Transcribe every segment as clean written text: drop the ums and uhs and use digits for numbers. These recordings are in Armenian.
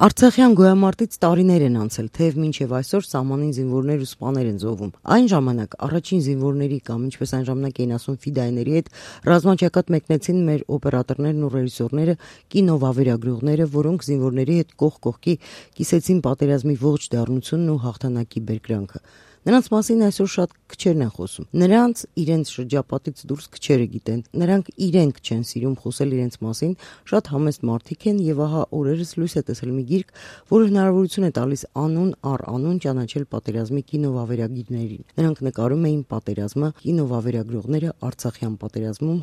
Արցախյան գոյամարտից տարիներ են անցել, թեև մինչև այսօր սահմանին զինվորներ ու սպաներ են զոհվում։ Այն ժամանակ առաջին զինվորների կամ ինչպես այն ժամանակ էին ասում ֆիդայների հետ ռազմաճակատ մեկնեցին մեր օպերատորներն ու ռեժիսորները, կինովավերագրողները, որոնք զինվորների հետ կողք կողքի կիսեցին պատերազմի ողջ դառնությունն ու հաղթանակի բերկրանքը։ Նրանց մասին այսօր շատ քչերն են խոսում։ Նրանց իրենց շրջապատից դուրս քչերը գիտեն։ Նրանք իրենք չեն սիրում խոսել իրենց մասին, շատ համեստ մարդիկ են եւ ահա օրերս լույս է տեսել մի գիրք, որը հնարավորություն է տալիս անուն առ անուն ճանաչել պատերազմի կինովավերագիրներին։ Նրանք նկարում էին պատերազմը, կինովավերագրողները Արցախյան պատերազմում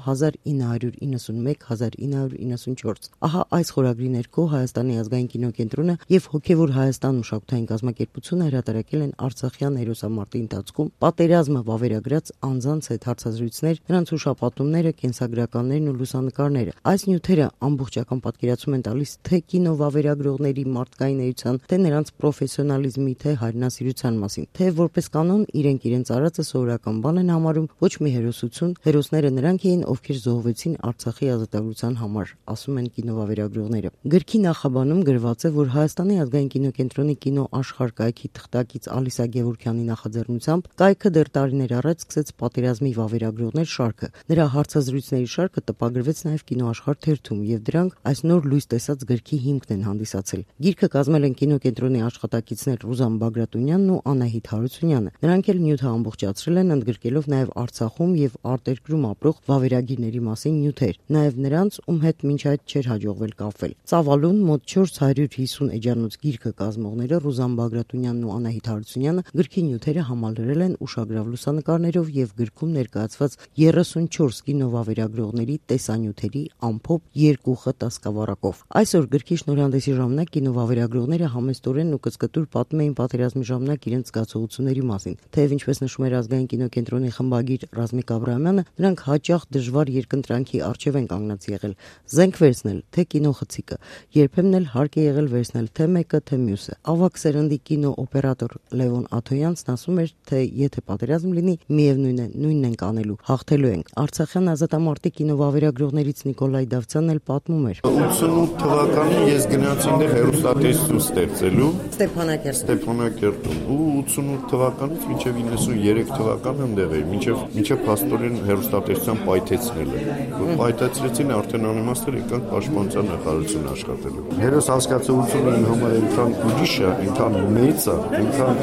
1991-1994։ Ահա այս խորագրի ներքո Հայաստանի ազգային կինոկենտրոնը եւ Հոգեվոր Հայաստան մշակութային կազմակերպությունը հրատարակել են Արցախյան հերոսամարտի ընթացքում պատերազմը վավերագրած անձանց հետ հարցազրույցներ, նրանց հուշապատումները, կենսագրականներն ու լուսանկարները։ Այս նյութերը ամբողջական պատկերացում են տալիս թե կինովավերագրողների մարդկային էության, թե նրանց պրոֆեսիոնալիզմի, թե հայրենասիրության մասին, թե որպես կանոն իրենց արածը սովորական բան են համարում, ոչ մի հերոսություն, հերոսները նրանք էին, ովքեր զոհվեցին Արցախի ազատագրության համար, ասում են կինովավերագրողները։ Գրքի նախաբանում գրված է, որ Հայաստանի ազգային կինոկենտրոնի կինոաշխարհ կայքի թղթակից Ալիսա Գևորգյանի նախաձեռնությամբ կայքը դեռ տարիներ առաջ սկսեց պատերազմի վավերագրողներ շարքը։ Նրա հարցազրույցների շարքը տպագրվեց նաև կինոաշխարհ թերթում եւ դրանք այս նոր լույս տեսած գրքի հիմքն են հանդիսացել։ Գիրքը կազմել են կինոկենտրոնի աշխատակիցներ Ռուզան Բագրատունյանն ու Անահիտ Հարությունյանը։ Նրանք էլ նյութը ամբողջացրել են ընդգրկելով նաև Արցախում եւ արտերկրում ապրող վավերագիրների մասին նյութեր, նաև նրանց, ում հետ մինչ այդ չէր հաջողվել կապվել։ Ծավալուն մոտ 450 էջանոց գիրքը կազմողները Ռուզան Բագրատունյանն ու Անահիտ Հարությունյանը գրքի նյութերը համալրել են ուշագրավ լուսանկարներով եւ գրքում ներկայացված 34 կինովավերագրողների տեսանյութերի ամփոփ 2 խ տասկավառակով։ Այսօր գրքի շնորհանդեսի ժամանակ կինովավերագրողները համեստորեն ու կծկտուր պատմում էին պատերազմի ժամանակ իրենց զգացողությունների մասին։ Թեև ինչպես նշում էր ազգային կինոկենտրոնի խմբագիր Ռազմիկ Աբրահամյանը, նրանք հաճախ դժվար երկընտրանքի առջև են կանգնած եղել։ Զենք վերցնել, թե կինոխցիկը, երբեմն էլ հարկ է եղել վերցնել թե մեկը, թե մյուսը։ Ավագ սերնդի կինոօպերատոր Լևոն Աթոյանցն ասում էր, թե եթե պատերազմ լինի, միևնույն է, նույնն ենք անելու, հաղթելու ենք։ Արցախյան ազատամարտի կինովավերագրողներից Նիկոլայ Դավթյանն էլ պատմում էր. 88 թվականին ես գնացի ինձ հեռուստատեսություն ստեղծելու Ստեփանակերտում ու 88 թվականից մինչև 93 թվականը այնտեղ էր, մինչև փաստորեն հեռուստատեսության պայթեցնելը։ Որ պայթեցրեցին, արդեն անիմաստներ եկանք պաշտպանության նախարարություն աշխատելու։ Հերոս հասկացողությունը իմ համար այնքան ուրիշ է, այնքան մեծ է, այնքան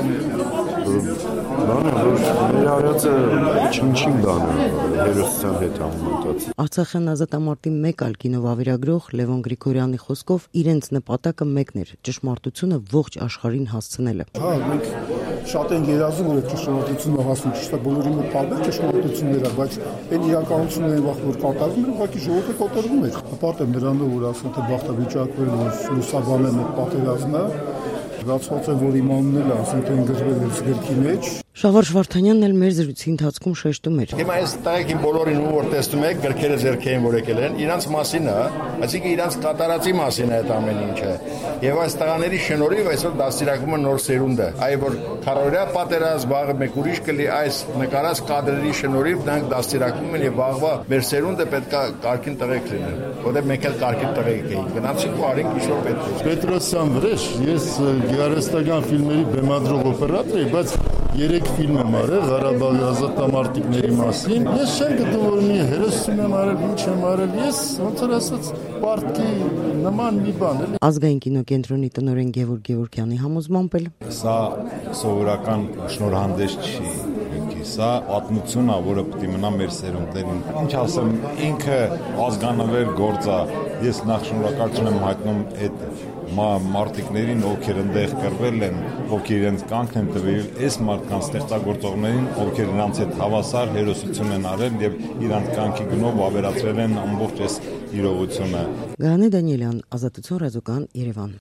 բան է, որ մեր արածը չնչին բան է հերոսության հետ համեմատած։ Արցախյան ազատամարտի մեկ այլ կինովավերագրող Լևոն Գրիգորյանի խոսքով իրենց նպատակը մեկն էր՝ ճշմարտությունը ողջ աշխարհին հասցնելը։ Հա, մենք շատ ենք երազում, որ ճշմարտությունը հասնի, ճիշտ է, բոլորի մոտ տարբեր ճշմարտություններ է, բայց այն իրականությունն այն վաղ որ կատարվում էր, ուղղակի ժողովուրդը կոտրվում էր։ Հպարտ եմ նրանով, որ ասում թե բախտավիճակվել, որ լուսաբանել այդ պատերազմը, զգացված է, որ իմանն էլ ասում թե գրվել է գրքի մեջ։ Շավարժ Վարդանյանն էլ մեր զրույցի ընթացքում շեշտում էր. Հիմա այս տղեկին բոլորին ում որ տեսնում եք, գրքերը ձեռքերին որ եկել են, իրանց մասին է, այսինքն իրանց կատարածի մասին է այդ ամեն ինչը։ Եվ այս տղաների շնորհիվ այսօր դաստիարակվում է նոր սերունդը։ Այ որ քարորյա պատերազմ, վաղը մեկ ուրիշ կլի, այս նկարած կադրերի շնորհիվ նրանք դաստիարակվում են եւ վաղվա մեր սերունդը պետք է կարգին տղեկ լինեն։ Որտեղ մենք էլ կարգին տղեկ էինք։ Գնացինք ու արինք ինչ որ պետք է։ Պետրոսյան վրեժ, ես գեղարվեստական ֆիլմերի բեմադրող օպերատոր եմ, բայց 3 ֆիլմ եմ արել Ղարաբաղի ազատամարտիկների մասին։ Ես չեմ գտնում, որ մի հերոսություն եմ արել, ինչ եմ արել։ Ես ոնց որ ասած պարտքի նման մի բան էլի։ Ազգային կինոկենտրոնի տնօրեն Գևորգ Գևորգյանի համոզմամբ էլ սա սովորական շնորհանդես չի։ Սա պատմություն է, որը պետք է մնա մեր սերունդներին։ Ինչ ասեմ, ինքը ազգանվեր գործ է։ Ես նախ շնորհակալություն եմ հայտնում այդ մարտիկներին, ովքեր այնտեղ կռվել են, ովքեր իրենց կյանքն են տվել, այս մարդկանց ստեղծագործողներին, ովքեր նրանց հետ հավասար հերոսություն են արել եւ իրանց կյանքի գնով ավերացրել են ամբողջ այս իրողությունը։ Գարանե Դանիելյան, Ազատություն ռադիոկան, Երևան։